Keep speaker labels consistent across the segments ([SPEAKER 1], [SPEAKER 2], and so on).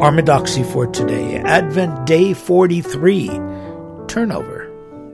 [SPEAKER 1] Orthodoxy for today, Advent Day 43, Turnover.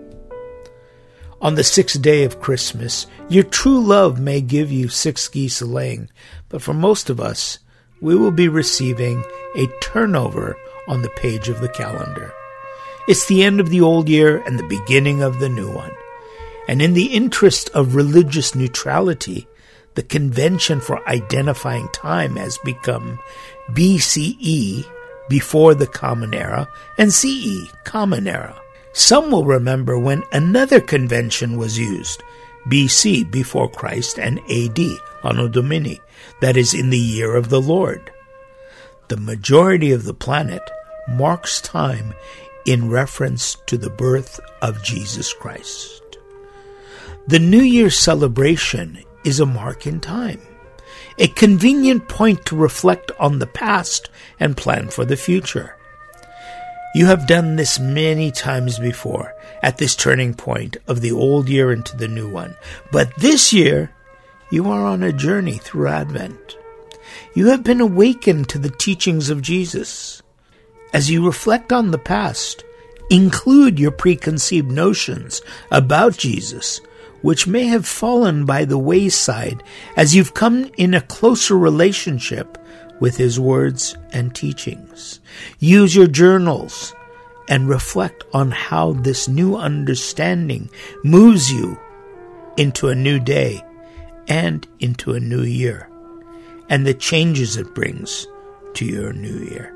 [SPEAKER 1] On the 6th day of Christmas, your true love may give you 6 geese a-laying, but for most of us, we will be receiving a turnover on the page of the calendar. It's the end of the old year and the beginning of the new one. And in the interest of religious neutrality, the convention for identifying time has become BCE, before the Common Era, and CE, Common Era. Some will remember when another convention was used, BC, before Christ, and AD, Anno Domini, that is, in the year of the Lord. The majority of the planet marks time in reference to the birth of Jesus Christ. The New Year celebration is a mark in time, a convenient point to reflect on the past and plan for the future. You have done this many times before at this turning point of the old year into the new one. But this year, you are on a journey through Advent. You have been awakened to the teachings of Jesus. As you reflect on the past, include your preconceived notions about Jesus, which may have fallen by the wayside as you've come in a closer relationship with his words and teachings. Use your journals and reflect on how this new understanding moves you into a new day and into a new year, and the changes it brings to your new year.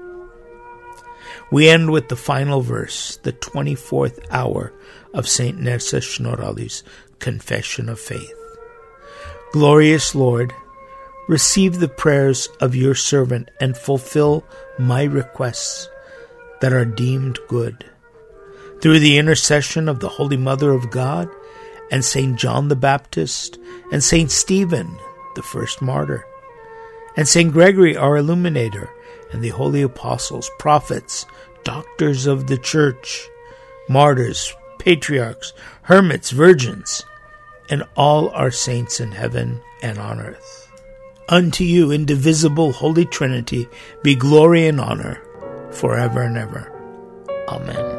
[SPEAKER 1] We end with the final verse, the 24th hour of St. Nersa Schnorrali's Confession of Faith. Glorious Lord, receive the prayers of your servant and fulfill my requests that are deemed good. Through the intercession of the Holy Mother of God and St. John the Baptist and St. Stephen, the first martyr, and St. Gregory, our illuminator, and the holy apostles, prophets, doctors of the church, martyrs, patriarchs, hermits, virgins, and all our saints in heaven and on earth. Unto you, indivisible Holy Trinity, be glory and honor forever and ever. Amen.